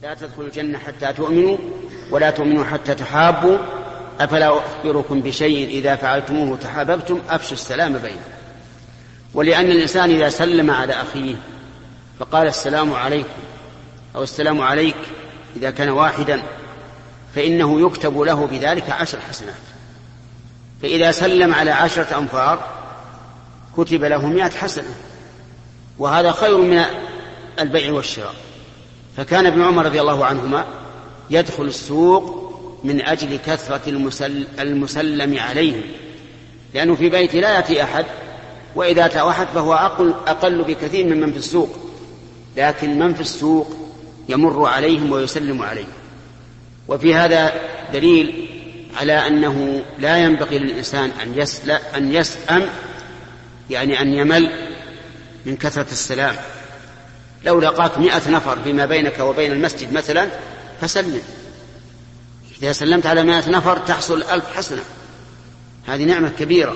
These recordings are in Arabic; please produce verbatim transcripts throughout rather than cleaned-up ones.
لا تدخلوا الجنة حتى تؤمنوا ولا تؤمنوا حتى تحابوا أفلا أخبركم بشيء إذا فعلتموه تحاببتم أفشوا السلام بينكم. ولأن الإنسان إذا سلم على أخيه فقال السلام عليكم أو السلام عليك إذا كان واحدا فإنه يكتب له بذلك عشر حسنات، فإذا سلم على عشرة أنفار كتب له مئة حسنة، وهذا خير من البيع والشراء. فكان ابن عمر رضي الله عنهما يدخل السوق من أجل كثرة المسل المسلم عليهم، لأنه في بيته لا يأتي أحد، وإذا أتى أحد فهو أقل, أقل بكثير من من في السوق، لكن من في السوق يمر عليهم ويسلم عليهم. وفي هذا دليل على أنه لا ينبغي للإنسان أن يسلم أن يسأم، يعني أن يمل من كثرة السلام. لو لقاك مئة نفر فيما بينك وبين المسجد مثلا فسلم، إذا سلمت على مئة نفر تحصل ألف حسنة، هذه نعمة كبيرة.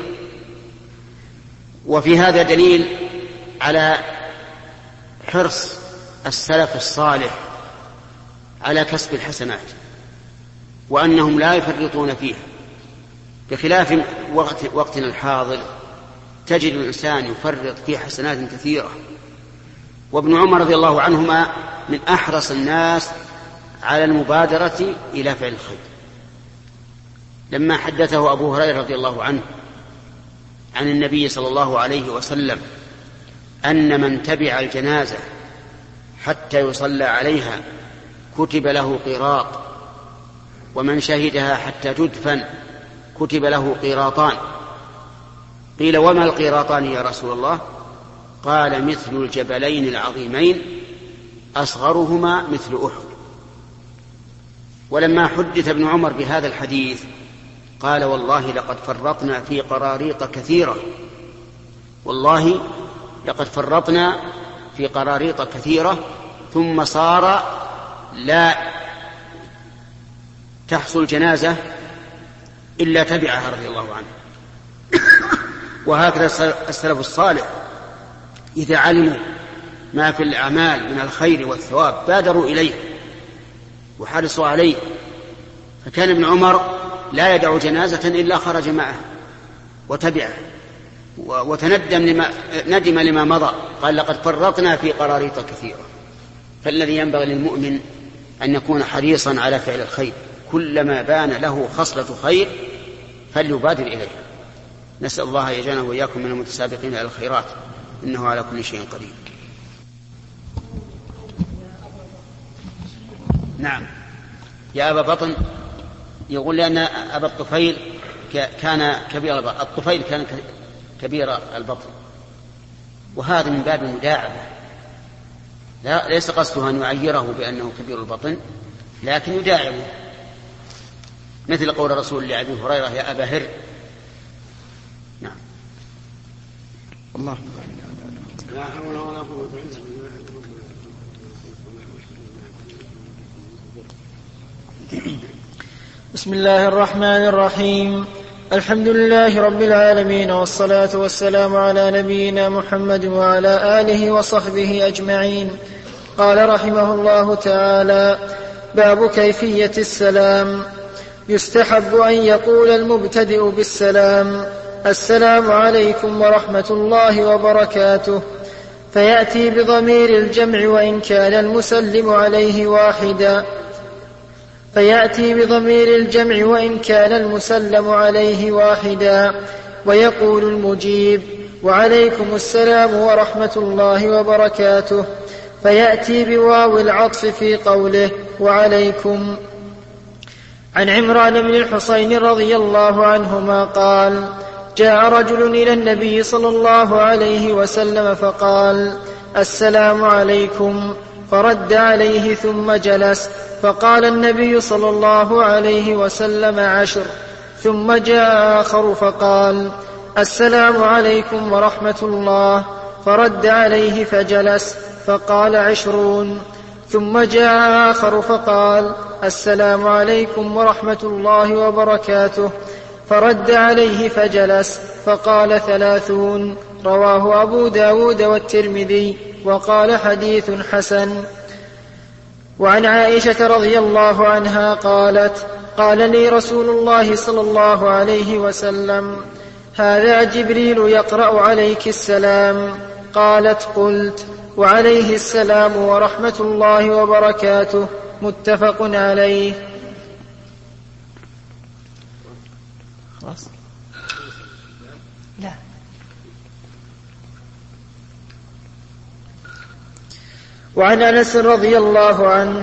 وفي هذا دليل على حرص السلف الصالح على كسب الحسنات، وأنهم لا يفرطون فيها، بخلاف وقت وقتنا الحاضر تجد الإنسان يفرط في حسنات كثيرة. وابن عمر رضي الله عنهما من أحرص الناس على المبادرة إلى فعل الخير. لما حدثه أبو هريرة رضي الله عنه عن النبي صلى الله عليه وسلم أن من تبع الجنازة حتى يصلى عليها كتب له قيراط، ومن شهدها حتى تدفن كتب له قيراطان. قيل وما القيراطان يا رسول الله؟ قال مثل الجبلين العظيمين أصغرهما مثل أحد. ولما حدث ابن عمر بهذا الحديث قال والله لقد فرطنا في قراريط كثيرة، والله لقد فرطنا في قراريط كثيرة ثم صار لا تحصل جنازة إلا تبعها رضي الله عنه. وهكذا السلف الصالح إذا علموا ما في الأعمال من الخير والثواب بادروا إليه وحرصوا عليه. فكان ابن عمر لا يدع جنازة إلا خرج معه وتبعه وتندم لما ندم لما مضى، قال لقد فرطنا في قراريط كثيرة. فالذي ينبغي للمؤمن أن يكون حريصا على فعل الخير، كلما بان له خصلة خير فليبادر إليها. نسأل الله يجعلنا وإياكم من المتسابقين إلى الخيرات، إنه على كل شيء قدير. نعم. يا أبا بطن يقول لأن أبا الطفيل كان كبير البطن، الطفيل كان كبير البطن، وهذا من باب المداعبة، لا ليس قصده أن يعيره بأنه كبير البطن، لكن يداعبه، مثل قول رسول لأبي هريرة يا أبا هر. نعم. الله لا حول ولا قوة إلا بالله. بسم الله الرحمن الرحيم. الحمد لله رب العالمين، والصلاة والسلام على نبينا محمد وعلى آله وصحبه أجمعين. قال رحمه الله تعالى: باب كيفية السلام. يستحب أن يقول المبتدئ بالسلام: السلام عليكم ورحمة الله وبركاته، فيأتي بضمير الجمع وإن كان المسلم عليه واحدا فيأتي بضمير الجمع وإن كان المسلم عليه واحدا ويقول المجيب: وعليكم السلام ورحمة الله وبركاته، فيأتي بواو العطف في قوله وعليكم. عن عمران بن الحصين رضي الله عنهما قال: جاء رجل إلى النبي صلى الله عليه وسلم فقال: السلام عليكم، فرد عليه ثم جلس، فقال النبي صلى الله عليه وسلم: عشر. ثم جاء آخر فقال: السلام عليكم ورحمة الله، فرد عليه فجلس، فقال: عشرون. ثم جاء آخر فقال: السلام عليكم ورحمة الله وبركاته، فرد عليه فجلس، فقال: ثلاثون. رواه أبو داود والترمذي، وقال: حديث حسن. وعن عائشة رضي الله عنها قالت: قال لي رسول الله صلى الله عليه وسلم: هذا جبريل يقرأ عليك السلام. قالت: قلت: وعليه السلام ورحمة الله وبركاته. متفق عليه. خلاص؟ لا. وعن أنس رضي الله عنه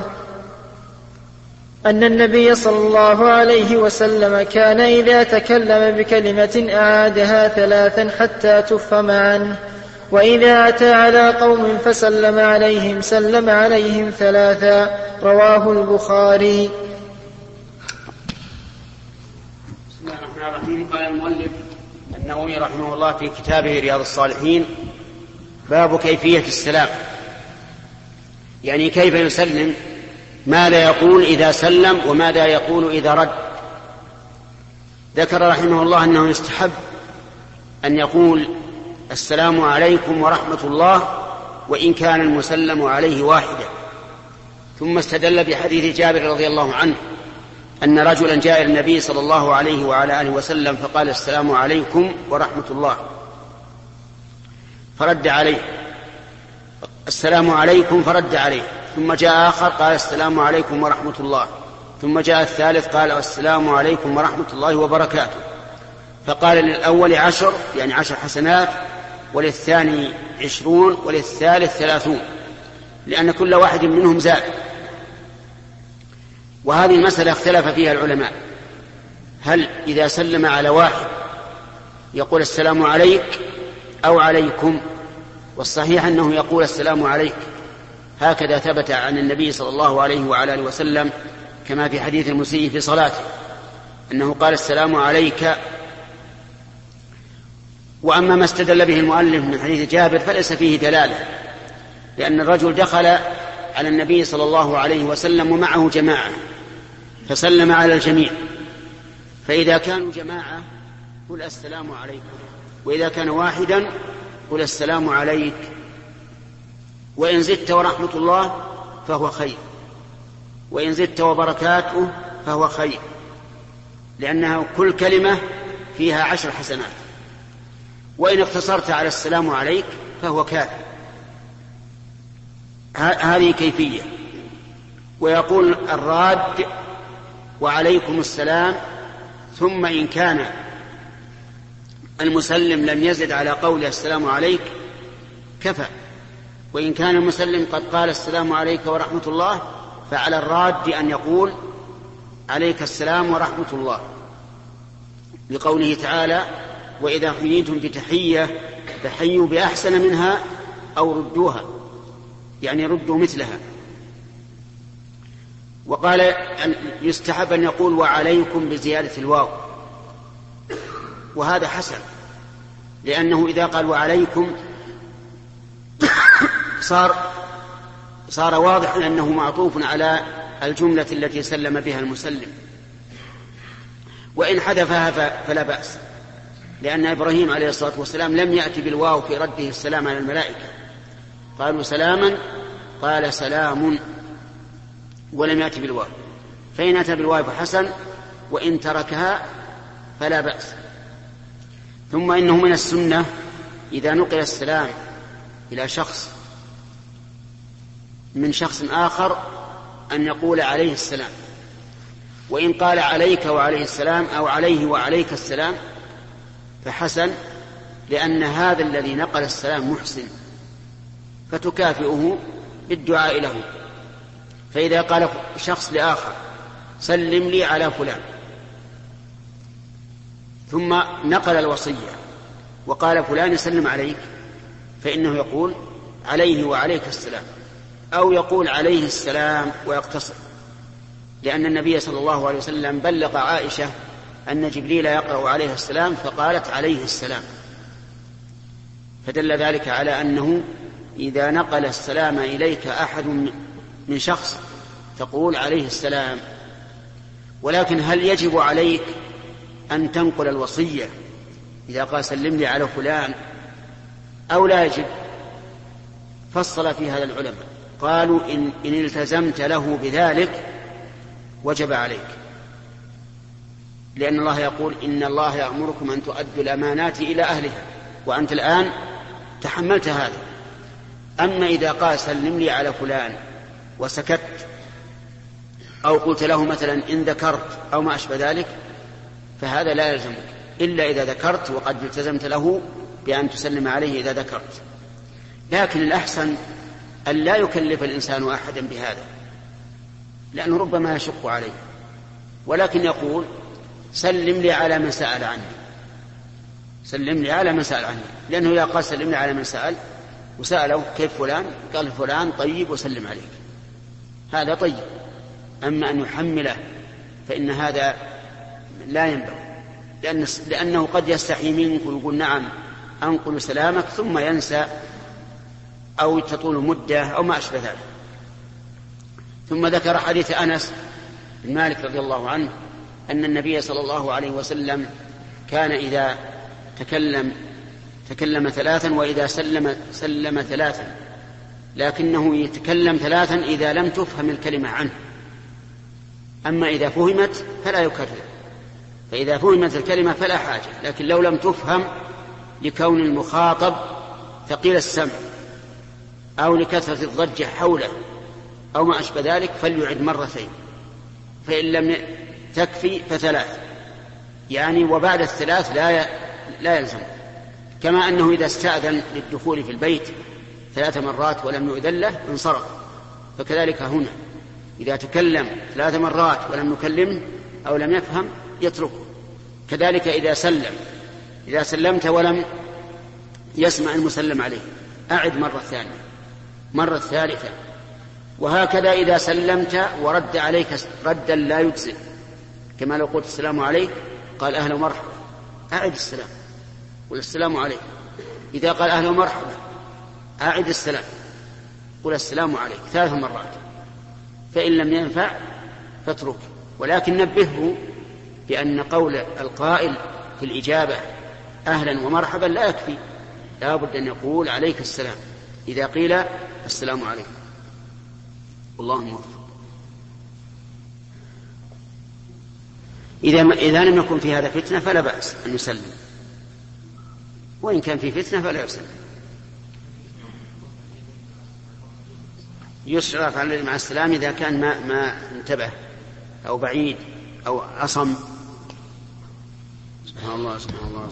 أن النبي صلى الله عليه وسلم كان إذا تكلم بكلمة أعادها ثلاثا حتى تفهم عنه، وإذا أتى على قوم فسلم عليهم سلم عليهم ثلاثا. رواه البخاري. بسم الله الرحمن الرحيم. قال المؤلف النووي رحمه الله في كتابه رياض الصالحين: باب كيفية السلام، يعني كيف يسلم، ماذا يقول إذا سلم وماذا يقول إذا رد. ذكر رحمه الله أنه يستحب أن يقول السلام عليكم ورحمة الله وإن كان المسلم عليه واحدا، ثم استدل بحديث جابر رضي الله عنه أن رجلا جاء إلى النبي صلى الله عليه وعلى آله وسلم فقال السلام عليكم ورحمة الله، فرد عليه السلام عليكم فرد عليه، ثم جاء آخر قال السلام عليكم ورحمة الله، ثم جاء الثالث قال السلام عليكم ورحمة الله وبركاته، فقال للأول عشر يعني عشر حسنات، وللثاني عشرون، وللثالث ثلاثون، لأن كل واحد منهم زاد. وهذه المسألة اختلف فيها العلماء، هل إذا سلم على واحد يقول السلام عليك أو عليكم؟ والصحيح أنه يقول السلام عليك، هكذا ثبت عن النبي صلى الله عليه وعلى آله وسلم كما في حديث المسيء في صلاته أنه قال السلام عليك. وأما ما استدل به المؤلف من حديث جابر فليس فيه دلالة، لأن الرجل دخل على النبي صلى الله عليه وسلم ومعه جماعة فسلم على الجميع، فإذا كانوا جماعة قل السلام عليكم، وإذا كان واحدا قل السلام عليك، وإن زدت ورحمة الله فهو خير، وإن زدت وبركاته فهو خير، لأنها كل كلمة فيها عشر حسنات، وإن اقتصرت على السلام عليك فهو كافي. هذه كيفية. ويقول الراد وعليكم السلام، ثم إن كان المسلم لم يزد على قول السلام عليك كفى، وإن كان المسلم قد قال السلام عليك ورحمة الله فعلى الراد أن يقول عليك السلام ورحمة الله، لقوله تعالى: وإذا حييتم بتحية فحيوا بأحسن منها أو ردوها، يعني ردوا مثلها. وقال يستحب أن يقول وعليكم بزيادة الواو، وهذا حسن، لأنه إذا قال وعليكم صار صار واضح أنه معطوف على الجملة التي سلم بها المسلم، وإن حذفها فلا بأس، لأن إبراهيم عليه الصلاة والسلام لم يأتي بالواو في رده السلام على الملائكة، قالوا سلاما قال سلام ولم يأتي بالواو، فإن أتى بالواو فحسن، وإن تركها فلا بأس. ثم إنه من السنة إذا نقل السلام إلى شخص من شخص آخر أن يقول عليه السلام، وإن قال عليك وعليه السلام أو عليه وعليك السلام فحسن، لأن هذا الذي نقل السلام محسن فتكافئه بالدعاء له. فإذا قال شخص لآخر سلم لي على فلان، ثم نقل الوصية وقال فلان يسلم عليك، فإنه يقول عليه وعليك السلام، أو يقول عليه السلام ويقتصر، لأن النبي صلى الله عليه وسلم بلغ عائشة أن جبريل يقرأ عليه السلام فقالت عليه السلام، فدل ذلك على أنه إذا نقل السلام إليك أحد من شخص تقول عليه السلام. ولكن هل يجب عليك أن تنقل الوصية إذا قال سلم لي على فلان أو لا يجب؟ فصل في هذا العلماء، قالوا إن, إن التزمت له بذلك وجب عليك، لأن الله يقول إن الله يأمركم أن تؤدوا الأمانات إلى أهلها، وأنت الآن تحملت هذا. أما إذا قال سلم لي على فلان وسكت، أو قلت له مثلا إن ذكرت أو ما أشبه ذلك، فهذا لا يلزمك إلا إذا ذكرت، وقد التزمت له بأن تسلم عليه إذا ذكرت. لكن الأحسن أن لا يكلف الإنسان أحدا بهذا، لأنه ربما يشق عليه، ولكن يقول سلم لي على من سأل عني، سلم لي على من سأل عني، لأنه إذا قال سلم لي على من سأل وسأله كيف فلان، قال فلان طيب وسلم عليك، هذا طيب. أما أن يحمله فإن هذا لا ينبغي، لأن لأنه قد يستحي منك ويقول نعم أنقل سلامك ثم ينسى أو تطول مدة أو ما أشبه ذلك. ثم ذكر حديث أنس بن مالك رضي الله عنه أن النبي صلى الله عليه وسلم كان إذا تكلم تكلم ثلاثا وإذا سلم سلم ثلاثا، لكنه يتكلم ثلاثا إذا لم تفهم الكلمة عنه، أما إذا فهمت فلا يكرر، فإذا فهمت الكلمة فلا حاجة، لكن لو لم تفهم لكون المخاطب ثقيل السمع أو لكثرة الضجة حوله أو ما أشبه ذلك فليعد مرتين، فإن لم تكفي فثلاث، يعني وبعد الثلاث لا لا يلزم. كما أنه إذا استأذن للدخول في البيت ثلاث مرات ولم يؤذن له انصرف، فكذلك هنا إذا تكلم ثلاث مرات ولم نكلمه أو لم يفهم يتركه. كذلك إذا سلم إذا سلمت ولم يسمع المسلم عليه أعد مرة ثانية مرة ثالثة، وهكذا إذا سلمت ورد عليك ردا لا يجزئ، كما لو قلت السلام عليك قال أهلا ومرحبا أعد السلام قل السلام عليك، إذا قال أهلا ومرحبا أعد السلام قل السلام عليك ثلاث مرات، فإن لم ينفع فاترك. ولكن نبهه بأن قول القائل في الإجابة أهلا ومرحبا لا يكفي، لا بد أن يقول عليك السلام إذا قيل السلام عليكم. اللهم وفق. إذا, إذا لم يكن في هذا فتنة فلا بأس أن يسلم، وإن كان في فتنة فلا يسلم. يشرف على مع السلام إذا كان ما, ما انتبه أو بعيد أو عصم. سبحان الله سبحان الله.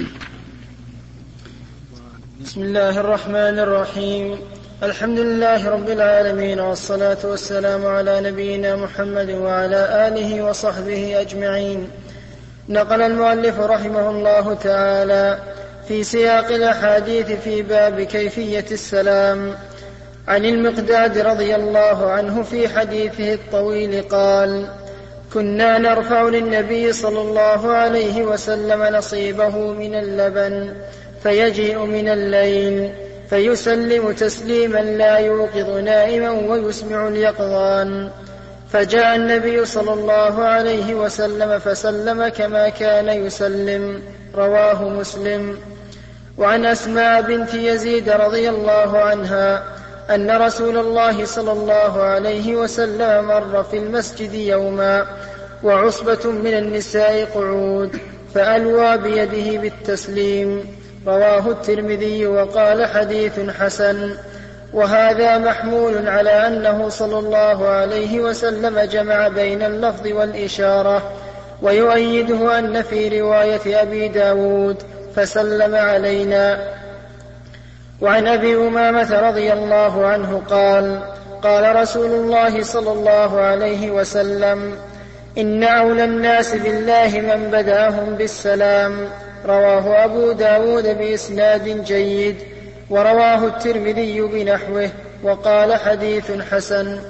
بسم الله الرحمن الرحيم. الحمد لله رب العالمين، والصلاة والسلام على نبينا محمد وعلى آله وصحبه أجمعين. نقل المؤلف رحمه الله تعالى في سياق الأحاديث في باب كيفية السلام عن المقداد رضي الله عنه في حديثه الطويل قال: كنا نرفع للنبي صلى الله عليه وسلم نصيبه من اللبن فيجيء من الليل فيسلم تسليما لا يوقظ نائما ويسمع اليقظان، فجاء النبي صلى الله عليه وسلم فسلم كما كان يسلم. رواه مسلم. وعن أسماء بنت يزيد رضي الله عنها أن رسول الله صلى الله عليه وسلم مر في المسجد يوما وعصبة من النساء قعود فألوى بيده بالتسليم. رواه الترمذي وقال حديث حسن. وهذا محمول على أنه صلى الله عليه وسلم جمع بين اللفظ والإشارة، ويؤيده أن في رواية أبي داود فسلم علينا. وعن أبي أمامة رضي الله عنه قال: قال رسول الله صلى الله عليه وسلم: إن أولى الناس بالله من بدأهم بالسلام. رواه أبو داود بإسناد جيد، ورواه الترمذي بنحوه وقال حديث حسن.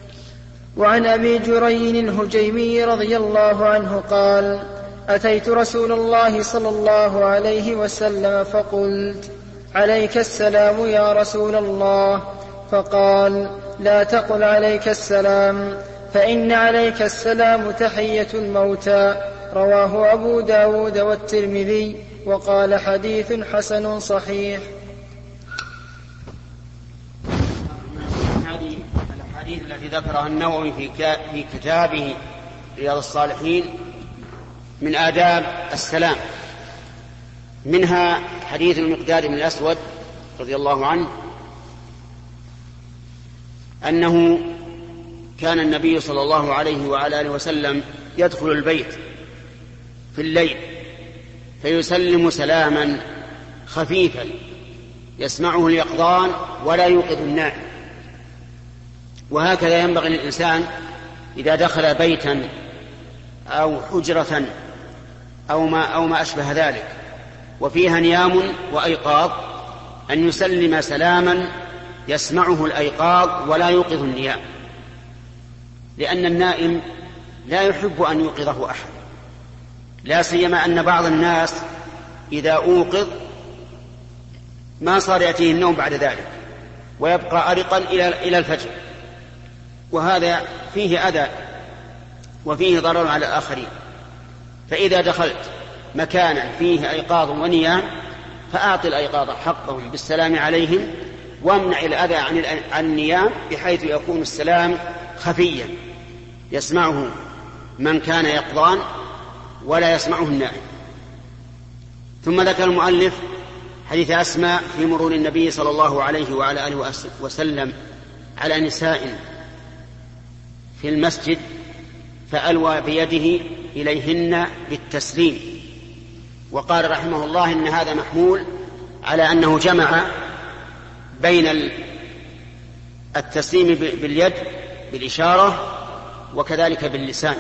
وعن أبي جرين الهجيمي رضي الله عنه قال: أتيت رسول الله صلى الله عليه وسلم فقلت: عليك السلام يا رسول الله. فقال: لا تقل عليك السلام، فإن عليك السلام تحية الموتى. رواه أبو داود والترمذي وقال حديث حسن صحيح. هذه الأحاديث التي ذكرها النووي في كتابه رياض الصالحين من آداب السلام، منها حديث المقداد بن الأسود رضي الله عنه أنه كان النبي صلى الله عليه وعلى آله وسلم يدخل البيت في الليل فيسلم سلاما خفيفا يسمعه اليقظان ولا يوقظ النائم. وهكذا ينبغي للإنسان إذا دخل بيتا أو حجرة أو ما, أو ما أشبه ذلك وفيها نيام وأيقاظ أن يسلم سلاما يسمعه الأيقاظ ولا يوقظ النيام، لأن النائم لا يحب أن يوقظه أحد، لا سيما أن بعض الناس إذا أوقظ ما صار يأتيه النوم بعد ذلك ويبقى أرقا إلى الفجر، وهذا فيه أذى وفيه ضرر على الآخرين. فإذا دخلت مكانا فيه أيقاظ ونيام فأعطي الأيقاظ حقهم بالسلام عليهم وامنع الأذى عن النيام بحيث يكون السلام خفيا يسمعه من كان يقظان ولا يسمعه النائم. ثم ذكر المؤلف حديث أسماء في مرور النبي صلى الله عليه وعلى آله وسلم على نساء في المسجد فألوى بيده إليهن بالتسليم، وقال رحمه الله إن هذا محمول على أنه جمع بين التسليم باليد بالإشارة وكذلك باللسان،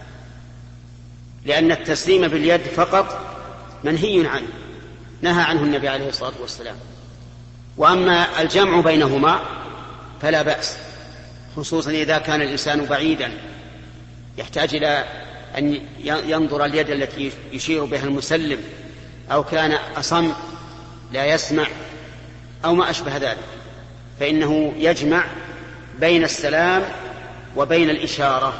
لأن التسليم باليد فقط منهي عنه نهى عنه النبي عليه الصلاة والسلام، وأما الجمع بينهما فلا بأس، خصوصا إذا كان الإنسان بعيدا يحتاج إلى أن ينظر اليد التي يشير بها المسلم، أو كان أصم لا يسمع أو ما أشبه ذلك، فإنه يجمع بين السلام وبين الإشارة.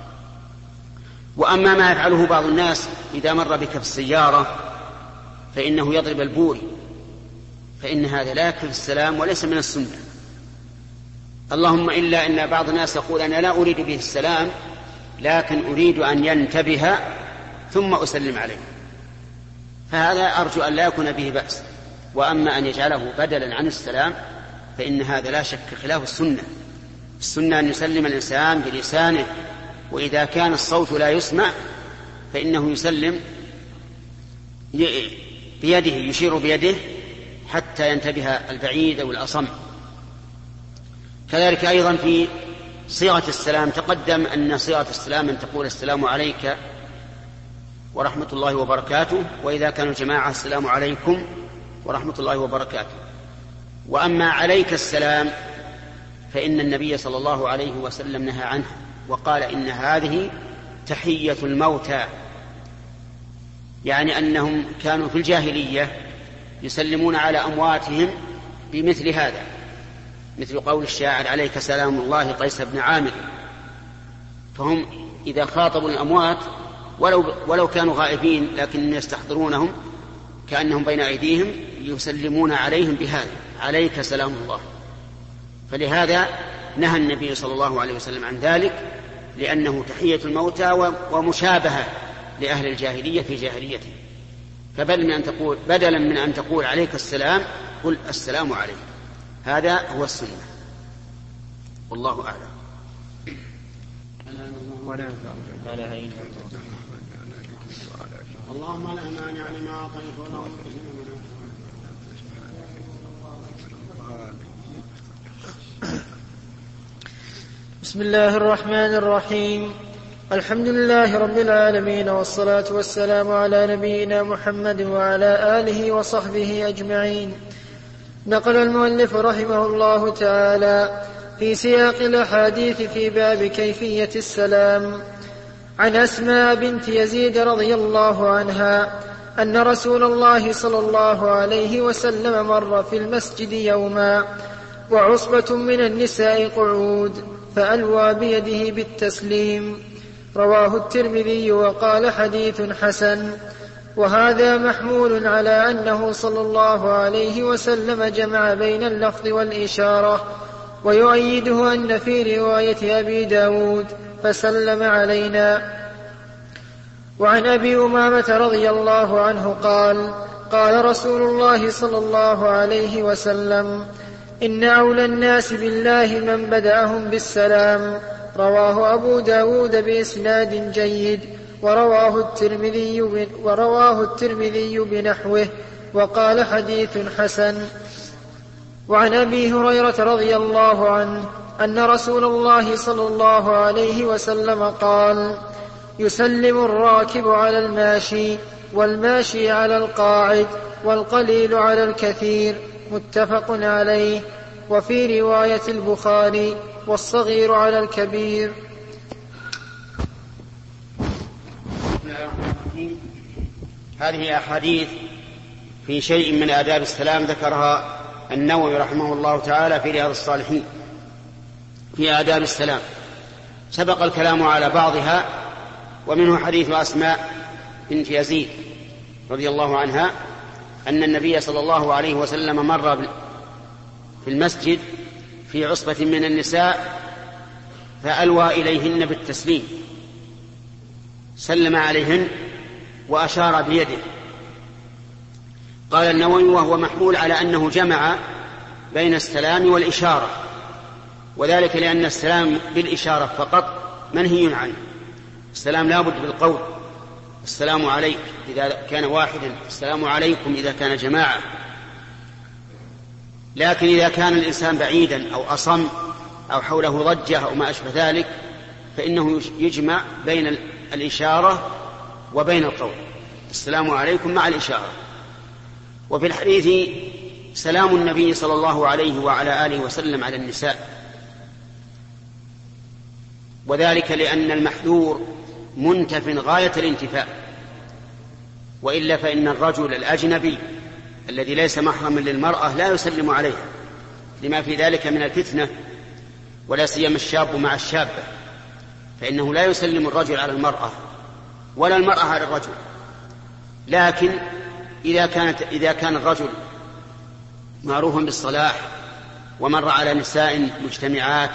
وأما ما يفعله بعض الناس إذا مر بك في السيارة فإنه يضرب البوري، فإن هذا لا يكفي السلام وليس من السنة، اللهم إلا أن بعض الناس يقول أنا لا أريد به السلام لكن أريد أن ينتبه ثم أسلم عليه، فهذا أرجو أن لا يكون به بأس. وأما أن يجعله بدلا عن السلام فإن هذا لا شك خلاف السنة. السنة أن يسلم الإنسان بلسانه، وإذا كان الصوت لا يسمع فإنه يسلم بيده يشير بيده حتى ينتبه البعيد أو الأصم. كذلك أيضا في صيغة السلام تقدم أن صيغة السلام أن تقول السلام عليك ورحمة الله وبركاته، وإذا كانوا الجماعة السلام عليكم ورحمة الله وبركاته. وأما عليك السلام فإن النبي صلى الله عليه وسلم نهى عنه وقال إن هذه تحية الموتى، يعني أنهم كانوا في الجاهلية يسلمون على أمواتهم بمثل هذا، مثل قول الشاعر عليك سلام الله قيس بن عامر، فهم إذا خاطبوا الأموات ولو, ولو كانوا غائبين لكن يستحضرونهم كأنهم بين أيديهم يسلمون عليهم بهذا عليك سلام الله. فلهذا نهى النبي صلى الله عليه وسلم عن ذلك، لأنه تحية الموتى ومشابهة لأهل الجاهلية في جاهليته. فبدل من أن تقول بدلا من أن تقول عليك السلام قل السلام عليك، هذا هو السنة، والله أعلم. اللهم لا مانع لما أعطيت ولا بسم الله الرحمن الرحيم. الحمد لله رب العالمين، والصلاة والسلام على نبينا محمد وعلى آله وصحبه أجمعين. نقل المؤلف رحمه الله تعالى في سياق الأحاديث في باب كيفية السلام عن أسماء بنت يزيد رضي الله عنها أن رسول الله صلى الله عليه وسلم مر في المسجد يوما وعصبة من النساء قعود فألوى بيده بالتسليم. رواه الترمذي وقال حديث حسن. وهذا محمول على أنه صلى الله عليه وسلم جمع بين اللفظ والإشارة، ويؤيده أن في رواية أبي داود فسلم علينا. وعن أبي أمامة رضي الله عنه قال قال رسول الله صلى الله عليه وسلم إن أولى الناس بالله من بدأهم بالسلام. رواه أبو داود بإسناد جيد، ورواه الترمذي, ورواه الترمذي بنحوه وقال حديث حسن. وعن أبي هريرة رضي الله عنه أن رسول الله صلى الله عليه وسلم قال يسلم الراكب على الماشي، والماشي على القاعد، والقليل على الكثير. متفق عليه. وفي رواية البخاري والصغير على الكبير. هذه أحاديث في شيء من آداب السلام ذكرها النووي رحمه الله تعالى في رياض الصالحين في آداب السلام. سبق الكلام على بعضها، ومنه حديث أسماء بنت يزيد رضي الله عنها أن النبي صلى الله عليه وسلم مر في المسجد في عصبة من النساء فألوى إليهن بالتسليم، سلم عليهن وأشار بيده. قال النووي وهو محمول على أنه جمع بين السلام والإشارة، وذلك لأن السلام بالإشارة فقط منهي عنه. السلام لا بد بالقول، السلام عليك إذا كان واحدا، السلام عليكم إذا كان جماعة. لكن إذا كان الإنسان بعيدا أو أصم أو حوله ضجة أو ما أشبه ذلك فإنه يجمع بين الإشارة وبين القول، السلام عليكم مع الإشارة. وفي الحديث سلام النبي صلى الله عليه وعلى آله وسلم على النساء، وذلك لأن المحذور منتف غاية الانتفاء، وإلا فإن الرجل الأجنبي الذي ليس محرما للمرأة لا يسلم عليها لما في ذلك من الفتنة، ولا سيما الشاب مع الشابة، فإنه لا يسلم الرجل على المرأة ولا المرأة على الرجل. لكن إذا كانت إذا كان الرجل معروفا بالصلاح ومر على نساء مجتمعات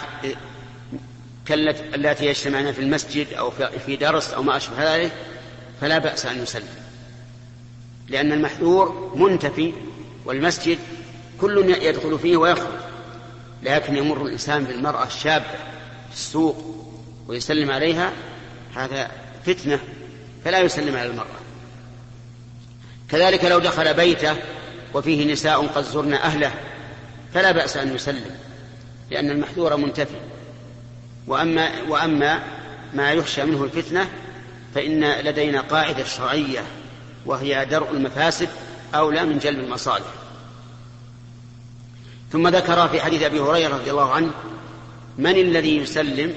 كالتي يجتمعن في المسجد أو في درس أو ما أشبه ذلك فلا بأس أن يسلم، لأن المحذور منتفي، والمسجد كل يدخل فيه ويخرج. لكن يمر الإنسان بالمرأة الشابة في السوق ويسلم عليها، هذا فتنة، فلا يسلم على المرأة. كذلك لو دخل بيته وفيه نساء قد زرن أهله فلا بأس أن يسلم، لأن المحذور منتفي. وأما, وأما ما يخشى منه الفتنة فإن لدينا قاعدة شرعية وهي درء المفاسد أولى من جلب المصالح. ثم ذكر في حديث أبي هريرة رضي الله عنه من الذي يسلم،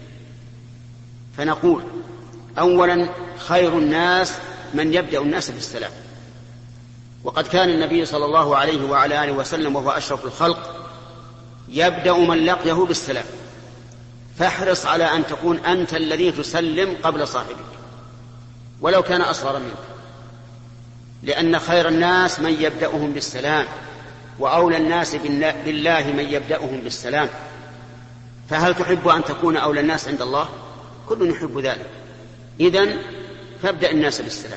فنقول أولا خير الناس من يبدأ الناس بالسلام، وقد كان النبي صلى الله عليه وعلى آله وسلم وهو أشرف الخلق يبدأ من لقيه بالسلام، فاحرص على أن تكون أنت الذي تسلم قبل صاحبك ولو كان أصغر منك، لأن خير الناس من يبدأهم بالسلام، وأولى الناس بالله من يبدأهم بالسلام. فهل تحب أن تكون أولى الناس عند الله؟ كل يحب ذلك، إذن فابدأ الناس بالسلام.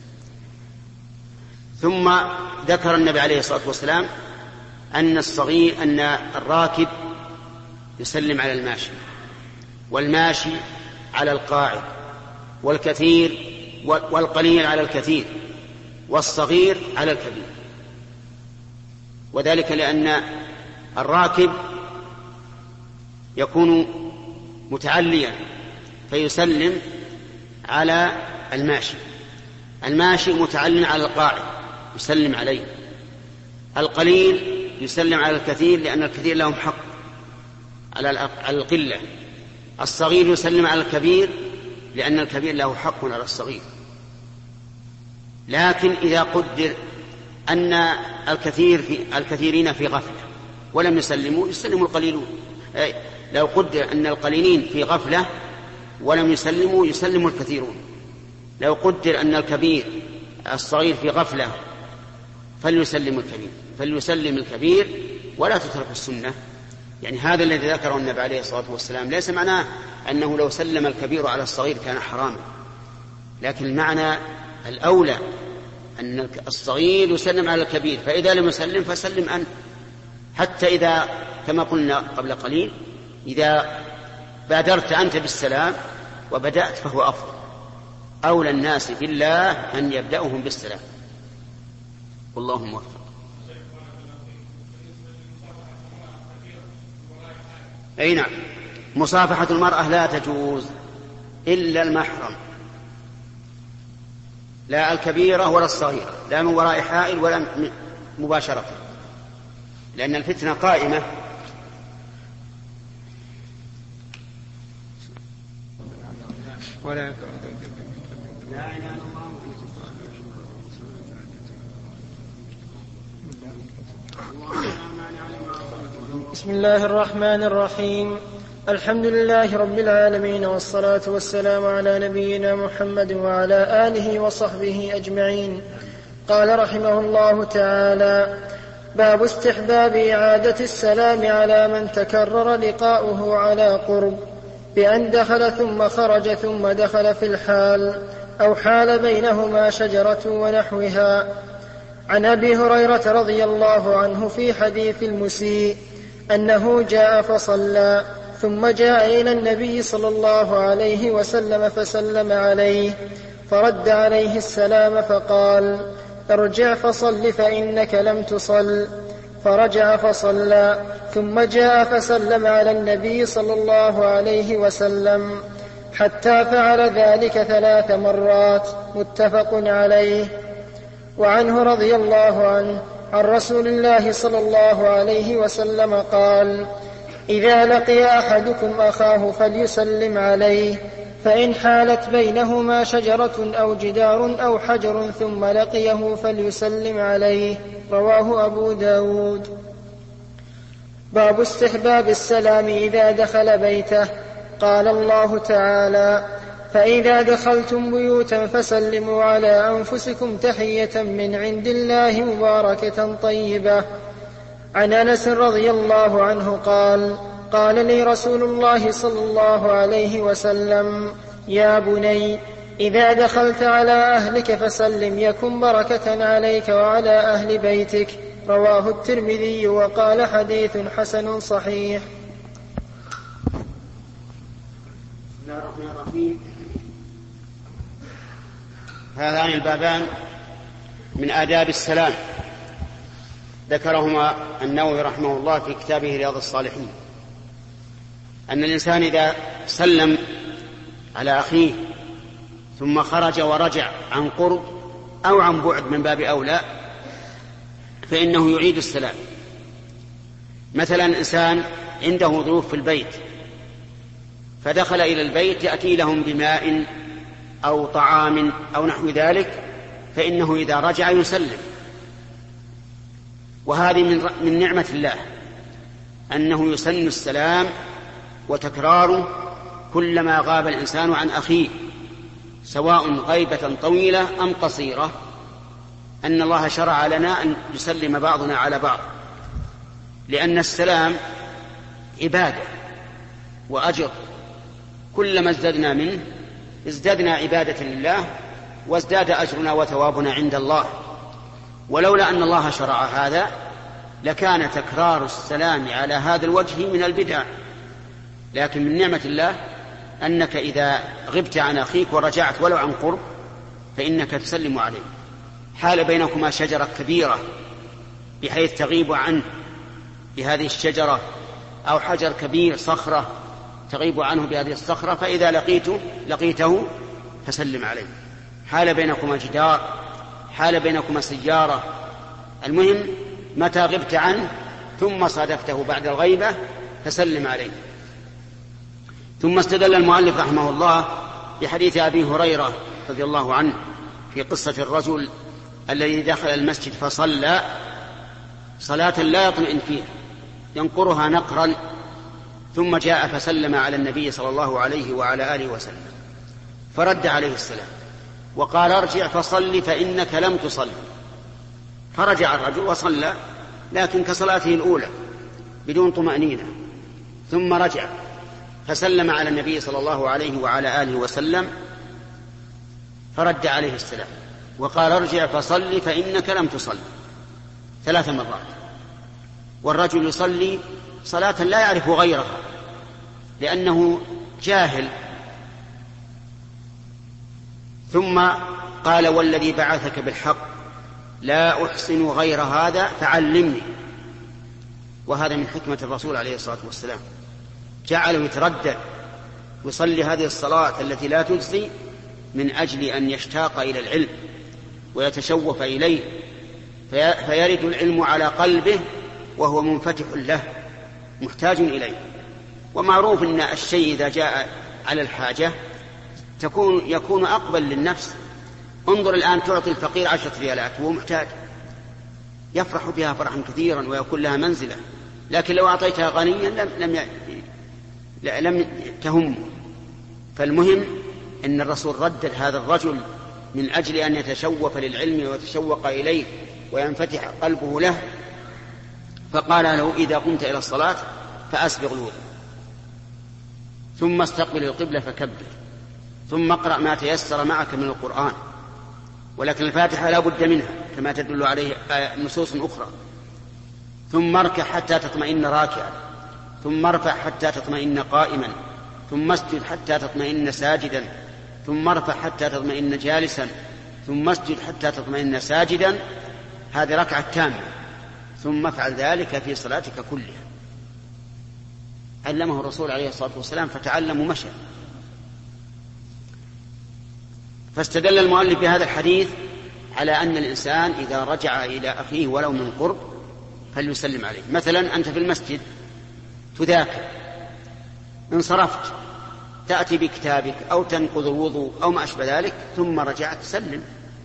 ثم ذكر النبي عليه الصلاة والسلام أن الصغير أن الراكب يسلم على الماشي، والماشي على القاعد، والكثير والقليل على الكثير، والصغير على الكبير. وذلك لأن الراكب يكون متعليا فيسلم على الماشي، الماشي متعلٍ على القاعد يسلم عليه، القليل يسلم على الكثير لأن الكثير لهم حق على القلة، الصغير يسلم على الكبير لأن الكبير له حق على الصغير. لكن إذا قدر أن الكثير في الكثيرين في غفلة ولم يسلموا يسلموا القليلون، لو قدر أن القليلين في غفلة ولم يسلموا يسلموا الكثيرون، لو قدر أن الكبير الصغير في غفلة فليسلم الكبير فليسلم الكبير ولا تترك السنة، يعني هذا الذي ذكره النبي عليه الصلاة والسلام ليس معناه أنه لو سلم الكبير على الصغير كان حراما، لكن المعنى الأولى أن الصغير يسلم على الكبير، فإذا لم يسلم فسلم أنت، حتى إذا كما قلنا قبل قليل إذا بادرت أنت بالسلام وبدأت فهو أفضل. أولى الناس بالله أن يبدأهم بالسلام، والله موفق. أي نعم، مصافحة المرأة لا تجوز إلا المحرم، لا الكبيرة ولا الصغيرة، لا من وراء حائل ولا مباشرة، لأن الفتنة قائمة. ولا بسم الله الرحمن الرحيم. الحمد لله رب العالمين، والصلاة والسلام على نبينا محمد وعلى آله وصحبه أجمعين. قال رحمه الله تعالى: باب استحباب إعادة السلام على من تكرر لقاؤه على قرب، بأن دخل ثم خرج ثم دخل في الحال، أو حال بينهما شجرة ونحوها. عن أبي هريرة رضي الله عنه في حديث المسيء أنه جاء فصلى ثم جاء إلى النبي صلى الله عليه وسلم فسلم عليه، فرد عليه السلام فقال: ارجع فصل فإنك لم تصل. فرجع فصلى ثم جاء فسلم على النبي صلى الله عليه وسلم حتى فعل ذلك ثلاث مرات، متفق عليه. وعنه رضي الله عنه عن رسول الله صلى الله عليه وسلم قال: إذا لقي أحدكم أخاه فليسلم عليه، فإن حالت بينهما شجرة أو جدار أو حجر ثم لقيه فليسلم عليه. رواه أبو داود. باب استحباب السلام إذا دخل بيته. قال الله تعالى: فإذا دخلتم بيوتا فسلموا على أنفسكم تحية من عند الله مباركة طيبة. عن أنس رضي الله عنه قال: قال لي رسول الله صلى الله عليه وسلم: يا بني، إذا دخلت على أهلك فسلم يكن بركة عليك وعلى أهل بيتك. رواه الترمذي وقال: حديث حسن صحيح. بسم الله الرحمن الرحيم. هذان البابان من آداب السلام ذكرهما النووي رحمه الله في كتابه رياض الصالحين، أن الإنسان إذا سلم على أخيه ثم خرج ورجع عن قرب أو عن بعد من باب أولى فإنه يعيد السلام. مثلا إنسان عنده ضيوف في البيت فدخل إلى البيت يأتي لهم بماء أو طعام أو نحو ذلك، فإنه إذا رجع يسلم. وهذه من نعمة الله أنه يسن السلام وتكراره كلما غاب الإنسان عن أخيه، سواء غيبة طويلة أم قصيرة، أن الله شرع لنا أن يسلم بعضنا على بعض، لأن السلام عبادة وأجر، كلما ازددنا منه ازددنا عبادة لله وازداد أجرنا وثوابنا عند الله. ولولا أن الله شرع هذا لكان تكرار السلام على هذا الوجه من البدع، لكن من نعمة الله أنك إذا غبت عن أخيك ورجعت ولو عن قرب فإنك تسلم عليه. حال بينكما شجرة كبيرة بحيث تغيب عنه بهذه الشجرة، أو حجر كبير صخرة تغيب عنه بهذه الصخرة، فإذا لقيته لقيته فسلم عليه. حال بينكما جدار، حال بينكما سيارة، المهم متى غبت عنه ثم صادفته بعد الغيبة فسلم عليه. ثم استدل المؤلف رحمه الله بحديث أبي هريرة رضي الله عنه في قصة الرجل الذي دخل المسجد فصلى صلاة لا يطمئن فيها ينقرها نقرا، ثم جاء فسلم على النبي صلى الله عليه وعلى آله وسلم فرد عليه السلام وقال: ارجع فصل فإنك لم تصل. فرجع الرجل وصلى، لكن كصلاته الأولى بدون طمأنينة، ثم رجع فسلم على النبي صلى الله عليه وعلى آله وسلم، فرد عليه السلام وقال ارجع فصل فإنك لم تصل ثلاث مرات. والرجل يصلي صلاة لا يعرف غيرها لأنه جاهل. ثم قال والذي بعثك بالحق لا أحسن غير هذا فعلمني. وهذا من حكمة الرسول عليه الصلاة والسلام، جعله يتردد يصلي هذه الصلاة التي لا تجزي من أجل أن يشتاق إلى العلم ويتشوف إليه، فيرد العلم على قلبه وهو منفتح له محتاج إليه. ومعروف أن الشيء إذا جاء على الحاجة تكون يكون أقبل للنفس. انظر الآن تعطي الفقير عشرة ريالات وهو محتاج، يفرح بها فرحا كثيرا ويكون لها منزلة. لكن لو أعطيتها غنيا لم, لم, ي... لم تهم. فالمهم أن الرسول ردد هذا الرجل من أجل أن يتشوف للعلم ويتشوق إليه وينفتح قلبه له، فقال له إذا قمت إلى الصلاة فأسبغ الوضوء، ثم استقبل القبلة فكبر، ثم اقرأ ما تيسر معك من القرآن، ولكن الفاتحة لا بد منها كما تدل عليه نصوص أخرى، ثم اركع حتى تطمئن راكعا، ثم ارفع حتى تطمئن قائما، ثم اسجد حتى تطمئن ساجدا، ثم ارفع حتى تطمئن جالسا، ثم اسجد حتى تطمئن ساجدا. هذه ركعة تامة. ثم افعل ذلك في صلاتك كلها. علمه الرسول عليه الصلاة والسلام فتعلم ومشى. فاستدل المؤلف بهذا الحديث على أن الإنسان إذا رجع إلى أخيه ولو من قرب فليسلم عليه. مثلا أنت في المسجد تذاكر، انصرفت تأتي بكتابك أو تنقض الوضوء أو ما أشبه ذلك، ثم رجعت تسلم،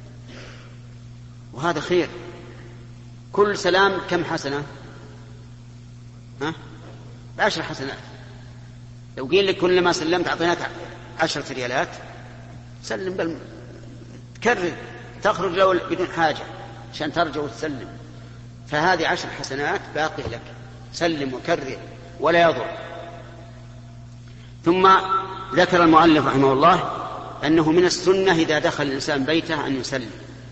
وهذا خير. كل سلام كم حسنة؟ ها؟ بعشر حسنات. لو قيل لك كل ما سلمت أعطيناك عشرة ريالات سلم، بل تكرر تخرج لو بدون حاجة عشان ترجع وتسلم. فهذه عشر حسنات باقي لك، سلم وكرر ولا يضر. ثم ذكر المؤلف رحمه الله أنه من السنة إذا دخل الإنسان بيته أن يسلم،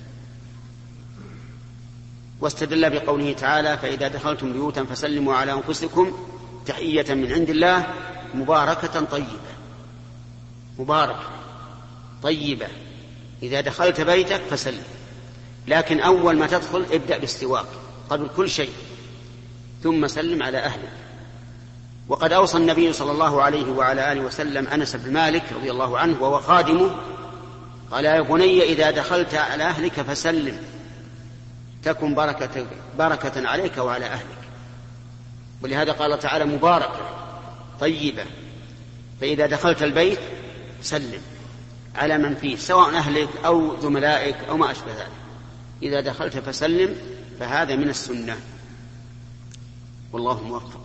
واستدل بقوله تعالى فإذا دخلتم بيوتا فسلموا على أنفسكم تحية من عند الله مباركة طيبة. مباركة طيبة، إذا دخلت بيتك فسلم، لكن أول ما تدخل ابدأ باستواك قبل كل شيء، ثم سلم على أهلك. وقد أوصى النبي صلى الله عليه وعلى آله وسلم أنس بن مالك رضي الله عنه وهو خادمه، قال يا بني إذا دخلت على أهلك فسلم تكن بركة, بركة عليك وعلى أهلك. ولهذا قال تعالى مباركة طيبة. فإذا دخلت البيت سلم على من فيه سواء أهلك أو زملائك أو ما أشبه ذلك. إذا دخلت فسلم، فهذا من السنة، والله موفق.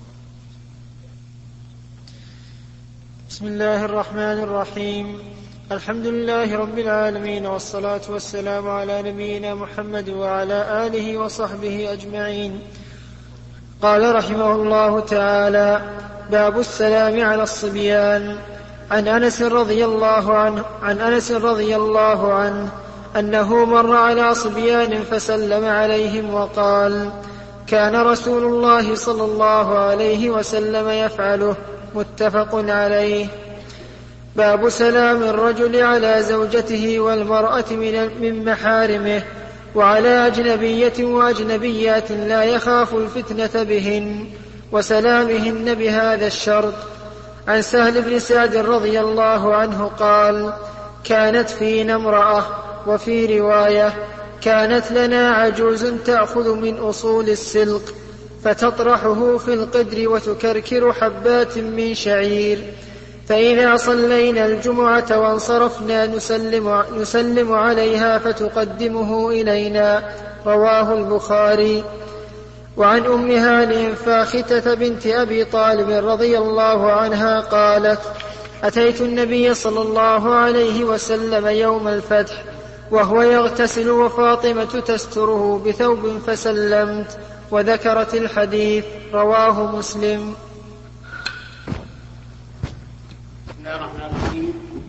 بسم الله الرحمن الرحيم. الحمد لله رب العالمين، والصلاة والسلام على نبينا محمد وعلى آله وصحبه أجمعين. قال رحمه الله تعالى: باب السلام على الصبيان. عن أنس رضي الله عنه عن أنس رضي الله عنه أنه مر على صبيان فسلم عليهم وقال: كان رسول الله صلى الله عليه وسلم يفعله. متفق عليه. باب سلام الرجل على زوجته والمرأة من محارمه وعلى أجنبية وأجنبيات لا يخاف الفتنة بهن، وسلامهن بهذا الشرط. عن سهل بن سعد رضي الله عنه قال: كانت فينا امرأة، وفي رواية: كانت لنا عجوز تأخذ من أصول السلق فتطرحه في القدر وتكركر حبات من شعير، فإذا صلينا الجمعة وانصرفنا نسلم, نسلم عليها فتقدمه إلينا. رواه البخاري. وعن أم هانئ فاختة بنت أبي طالب رضي الله عنها قالت: أتيت النبي صلى الله عليه وسلم يوم الفتح وهو يغتسل وفاطمة تستره بثوب فسلمت، وذكرت الحديث. رواه مسلم.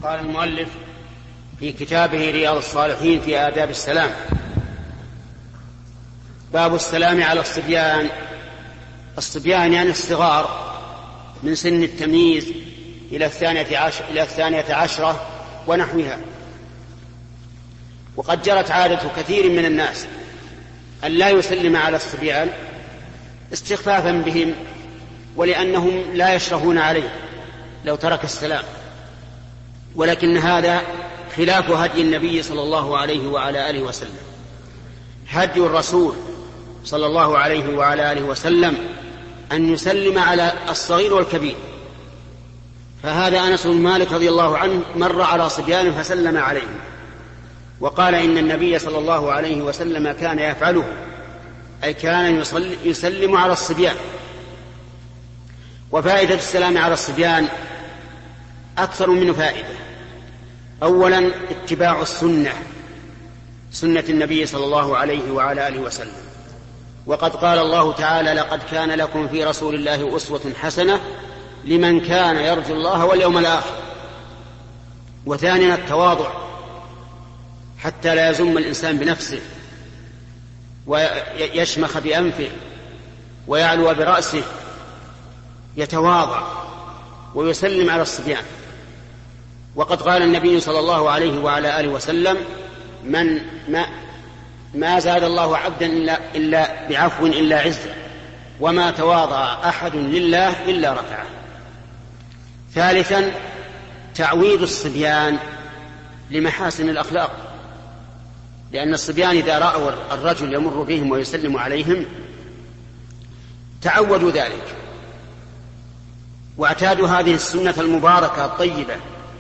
قال المؤلف في كتابه رياض الصالحين في آداب السلام: باب السلام على الصبيان. الصبيان يعني الصغار من سن التمييز إلى الثانية عشر إلى الثانية عشرة ونحوها. وقد جرت عادة كثير من الناس أن لا يسلم على الصبيان استخفافا بهم، ولأنهم لا يشرفون عليه لو ترك السلام، ولكن هذا خلاف هدي النبي صلى الله عليه وعلى آله وسلم. هدي الرسول صلى الله عليه وعلى آله وسلم أن يسلم على الصغير والكبير. فهذا أنس بن مالك رضي الله عنه مر على صبيان فسلم عليهم، وقال إن النبي صلى الله عليه وسلم كان يفعله، أي كان يسلم على الصبيان. وفائدة السلام على الصبيان أكثر من فائدة. أولا اتباع السنة، سنة النبي صلى الله عليه وعلى آله وسلم، وقد قال الله تعالى: لقد كان لكم في رسول الله أسوة حسنة لمن كان يرجو الله واليوم الآخر. وثانيا التواضع، حتى لا يزم الإنسان بنفسه ويشمخ بأنفه ويعلو برأسه، يتواضع ويسلم على الصبيان. وقد قال النبي صلى الله عليه وعلى آله وسلم: من ما, ما زاد الله عبدا إلا, إلا بعفو إلا عزا، وما تواضع أحد لله إلا رفعه. ثالثا تعويد الصبيان لمحاسن الأخلاق، لأن الصبيان إذا رأوا الرجل يمر بهم ويسلم عليهم تعودوا ذلك واعتادوا هذه السنة المباركة الطيبة.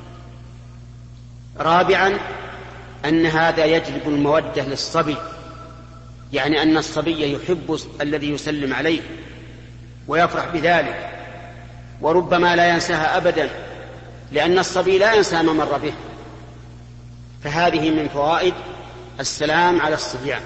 رابعا أن هذا يجلب المودة للصبي، يعني أن الصبي يحب الذي يسلم عليه ويفرح بذلك، وربما لا ينساها أبدا، لأن الصبي لا ينسى ما مر به. فهذه من فوائد السلام على الصبيان.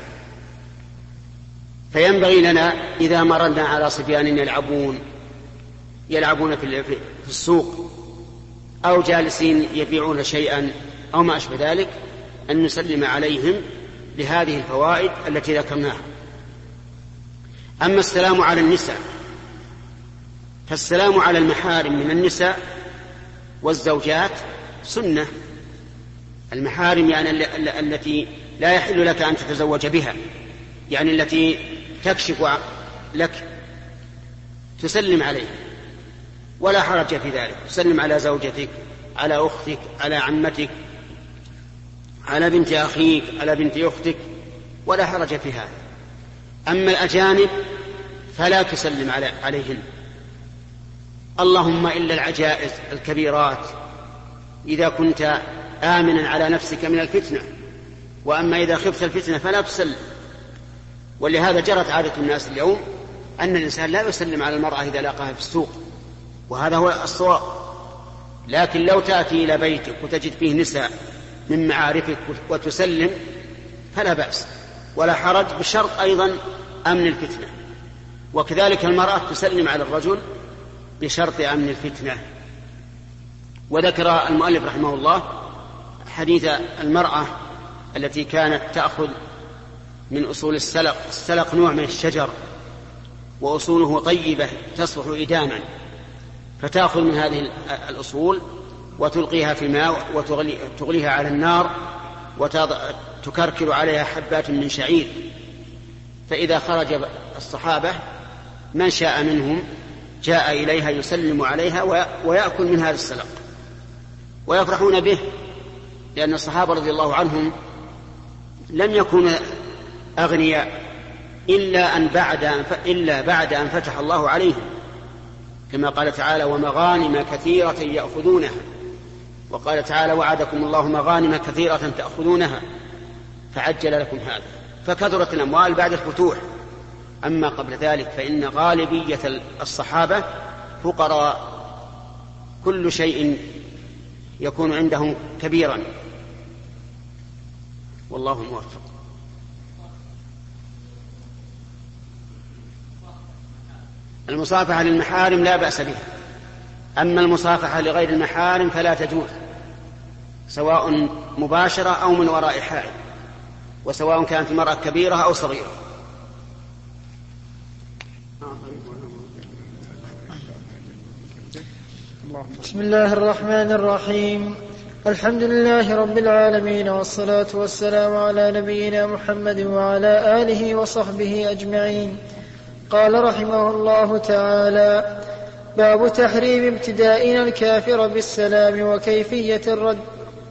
فينبغي لنا إذا مررنا على صبيان يلعبون يلعبون في السوق أو جالسين يبيعون شيئا أو ما أشبه ذلك أن نسلم عليهم لهذه الفوائد التي ذكرناها. أما السلام على النساء فالسلام على المحارم من النساء والزوجات سنة. المحارم يعني التي لا يحل لك أن تتزوج بها، يعني التي تكشف لك، تسلم عليها ولا حرج في ذلك. تسلم على زوجتك، على أختك، على عمتك، على بنت أخيك، على بنت أختك، ولا حرج في هذا. أما الأجانب فلا تسلم عليهن، اللهم إلا العجائز الكبيرات إذا كنت آمنا على نفسك من الفتنة، وأما إذا خفت الفتنة فلا تسلم. ولهذا جرت عادة الناس اليوم أن الإنسان لا يسلم على المرأة إذا لاقاها في السوق، وهذا هو الصواب. لكن لو تأتي إلى بيتك وتجد فيه نساء من معارفك وتسلم فلا بأس ولا حرج، بشرط أيضا أمن الفتنة. وكذلك المرأة تسلم على الرجل بشرط أمن الفتنة. وذكر المؤلف رحمه الله حديث المرأة التي كانت تأخذ من أصول السلق. السلق نوع من الشجر وأصوله طيبة تصلح إداما، فتأخذ من هذه الأصول وتلقيها في الماء وتغليها على النار وتكركل عليها حبات من شعير. فإذا خرج الصحابة من شاء منهم جاء إليها يسلم عليها ويأكل من هذا السلق ويفرحون به، لأن الصحابة رضي الله عنهم لم يكونوا أغنياء إلا أن بعد أن إلا بعد أن فتح الله عليهم، كما قال تعالى: ومغانم كثيرة يأخذونها. وقال تعالى: وعدكم الله مغانم كثيرة تأخذونها فعجل لكم هذا. فكثرت الأموال بعد الفتوح. أما قبل ذلك فإن غالبية الصحابة فقراء، كل شيء يكون عندهم كبيرا، والله موفق. المصافحة للمحارم لا بأس بها، أما المصافحة لغير المحارم فلا تجوز، سواء مباشرة أو من وراء حائل، وسواء كانت المرأة كبيرة أو صغيرة. بسم الله الرحمن الرحيم. الحمد لله رب العالمين، والصلاة والسلام على نبينا محمد وعلى آله وصحبه أجمعين. قال رحمه الله تعالى: باب تحريم ابتدائنا الكافر بالسلام وكيفية الرد.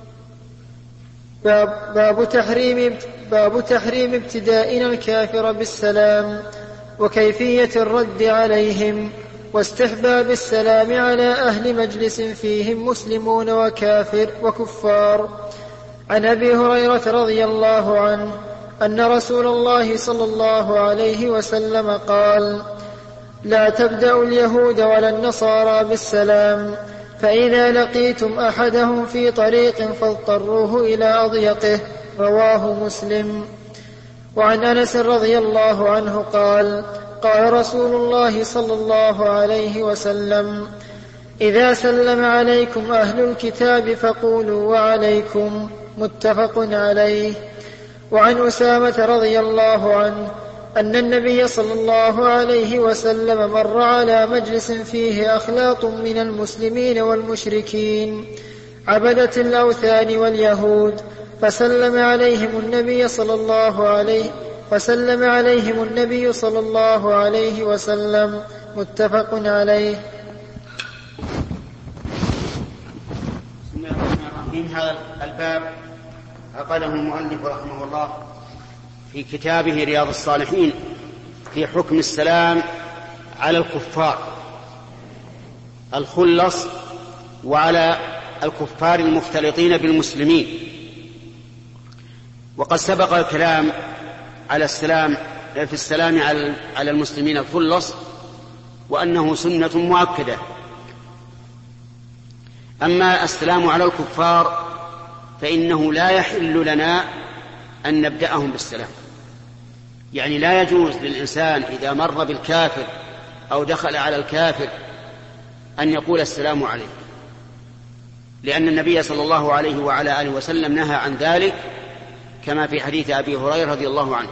باب, باب, تحريم باب تحريم ابتدائنا الكافر بالسلام وكيفية الرد عليهم، واستحباب السلام على أهل مجلس فيهم مسلمون وكافر وكفار. عن أبي هريرة رضي الله عنه أن رسول الله صلى الله عليه وسلم قال: لا تبدأوا اليهود ولا النصارى بالسلام، فإذا لقيتم أحدهم في طريق فاضطروه إلى أضيقه. رواه مسلم. وعن أنس رضي الله عنه قال: قال رسول الله صلى الله عليه وسلم: إذا سلم عليكم أهل الكتاب فقولوا وعليكم. متفق عليه. وعن أسامة رضي الله عنه أن النبي صلى الله عليه وسلم مر على مجلس فيه أخلاط من المسلمين والمشركين عبدة الأوثان واليهود، فسلم عليهم النبي صلى الله عليه فسلم عليهم النبي صلى الله عليه وسلم. متفق عليه. بسم الله الرحمن الرحيم. هذا الباب عقده المؤلف رحمه الله في كتابه رياض الصالحين في حكم السلام على الكفار الخلص وعلى الكفار المختلطين بالمسلمين. وقد سبق الكلام على السلام في السلام على المسلمين الخلص، وأنه سنة مؤكدة. أما السلام على الكفار فإنه لا يحل لنا أن نبدأهم بالسلام، يعني لا يجوز للإنسان إذا مر بالكافر أو دخل على الكافر أن يقول السلام عليك، لأن النبي صلى الله عليه وعلى آله وسلم نهى عن ذلك، كما في حديث أبي هريرة رضي الله عنه.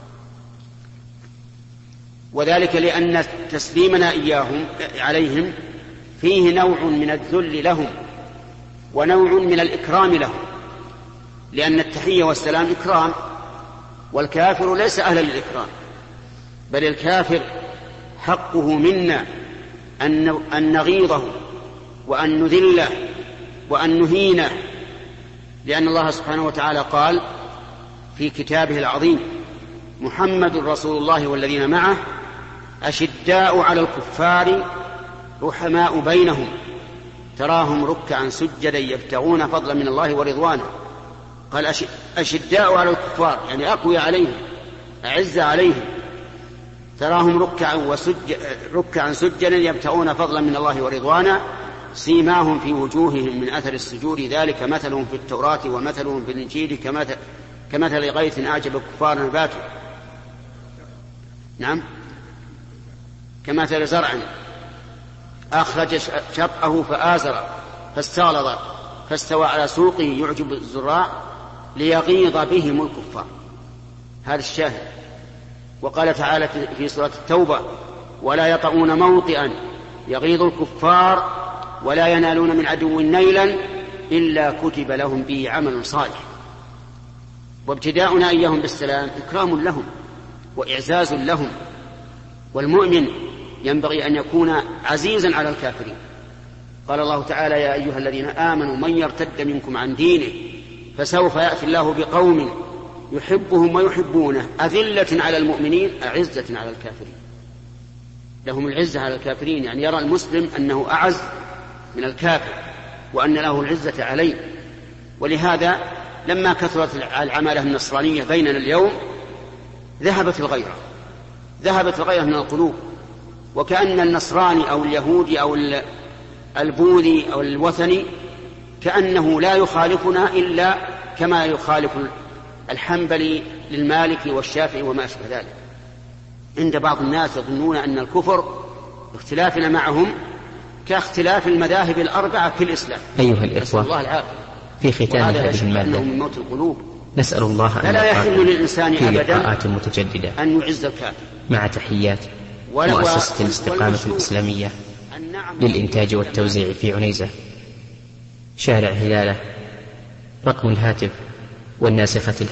وذلك لأن تسليمنا إياهم عليهم فيه نوع من الذل لهم ونوع من الإكرام لهم، لأن التحية والسلام إكرام، والكافر ليس أهلا للإكرام، بل الكافر حقه منا أن نغيظه وأن نذله وأن نهينه، لأن الله سبحانه وتعالى قال في كتابه العظيم: محمد رسول الله والذين معه أشداء على الكفار رحماء بينهم تراهم ركعا سجدا يبتغون فضلا من الله ورضوانه. قال أشداء على الكفار، يعني أقوي عليهم، أعز عليهم، تراهم ركعا, وسج... ركعا سجدا يبتغون فضلا من الله ورضوانه، سيماهم في وجوههم من أثر السجود، ذلك مثلهم في التوراة ومثلهم في الإنجيل كمثل, كمثل غيث أعجب الكفار نباته. نعم، كمثل زرع أخرج شطأه فآزر فاستغلظ فاستوى على سوقه يعجب الزراع ليغيظ بهم الكفار. هذا الشاهد. وقال تعالى في سورة التوبة: ولا يطعون موطئا يغيظ الكفار ولا ينالون من عدو نيلا إلا كتب لهم به عمل صالح. وابتداؤنا إياهم بالسلام إكرام لهم وإعزاز لهم، والمؤمن ينبغي أن يكون عزيزا على الكافرين. قال الله تعالى: يا أيها الذين آمنوا من يرتد منكم عن دينه فسوف يأتي الله بقوم يحبهم ويحبونه أذلة على المؤمنين أعزة على الكافرين. لهم العزة على الكافرين، يعني يرى المسلم أنه أعز من الكافر وأن له العزة عليه. ولهذا لما كثرت العمالة النصرانية بيننا اليوم ذهبت الغيرة ذهبت الغيرة من القلوب، وكأن النصراني أو اليهودي أو البوذي أو الوثني كأنه لا يخالفنا إلا كما يخالف الحنبلي للمالكي والشافعي وما أشبه ذلك. عند بعض الناس يظنون أن الكفر اختلافنا معهم كاختلاف المذاهب الأربعة في الإسلام. أيها الإخوة، الله العافية. في ختام هذه المادة من موت القلوب. نسأل الله أن لا يحل للإنسان في أبدا لقاءات متجددة أن يعز الكافر. مع تحيات مؤسسة الاستقامة الإسلامية للإنتاج والتوزيع في عنيزة، شارع هلالة، رقم الهاتف والناسخة